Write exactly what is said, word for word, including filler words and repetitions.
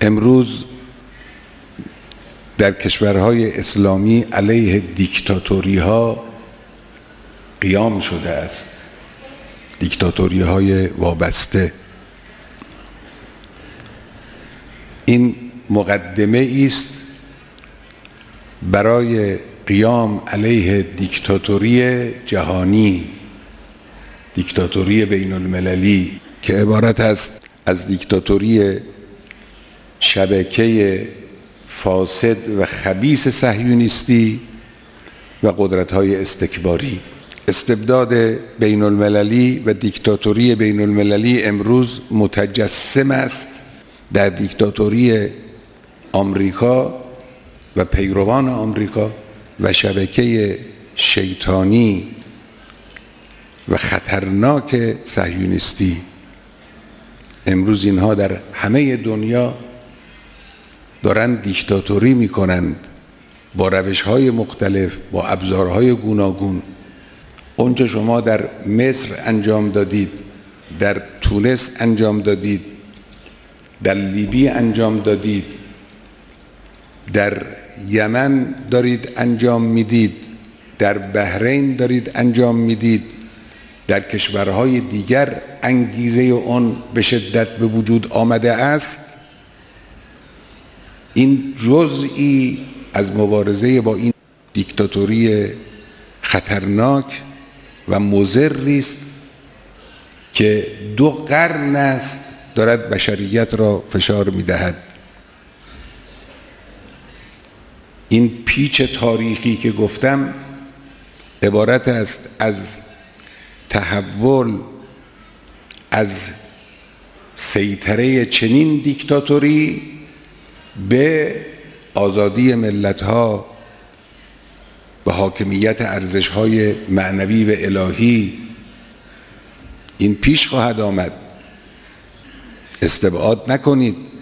امروز در کشورهای اسلامی علیه دیکتاتوری ها قیام شده است، دیکتاتوری های وابسته. این مقدمه است برای قیام علیه دیکتاتوری جهانی، دیکتاتوری بین المللی که عبارت است از دیکتاتوری شبکه فاسد و خبیث صهیونیستی و قدرت‌های استکباری. استبداد بین المللی و دیکتاتوری بین المللی امروز متجسم است در دیکتاتوری آمریکا و پیروان آمریکا و شبکه شیطانی و خطرناک صهیونیستی. امروز اینها در همه دنیا دارن دیکتاتوری میکنند با روش‌های مختلف، با ابزارهای گوناگون. اونچه شما در مصر انجام دادید، در تونس انجام دادید، در لیبی انجام دادید، در یمن دارید انجام میدید، در بحرین دارید انجام میدید، در کشورهای دیگر انگیزه اون به شدت به وجود آمده است. این جزئی از مبارزه با این دیکتاتوری خطرناک و مضری است که دو قرن است دارد بشریت را فشار می‌دهد. این پیچ تاریخی که گفتم عبارت است از تحول از سیطره چنین دیکتاتوری به آزادی ملت‌ها و حاکمیت ارزش‌های معنوی و الهی. این پیش خواهد آمد. استبعاد نکنید.